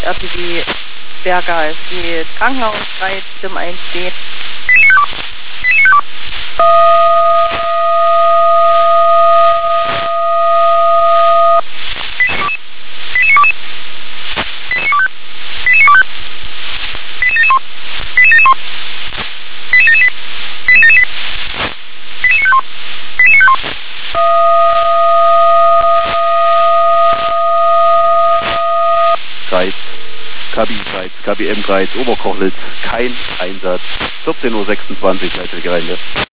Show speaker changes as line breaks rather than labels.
RTW Berger, es steht Krankenhaus 3, Stim 1D.
KBM 3, Oberkochlitz, kein Einsatz. 14:26 Uhr, Leitstelle Gemeinde.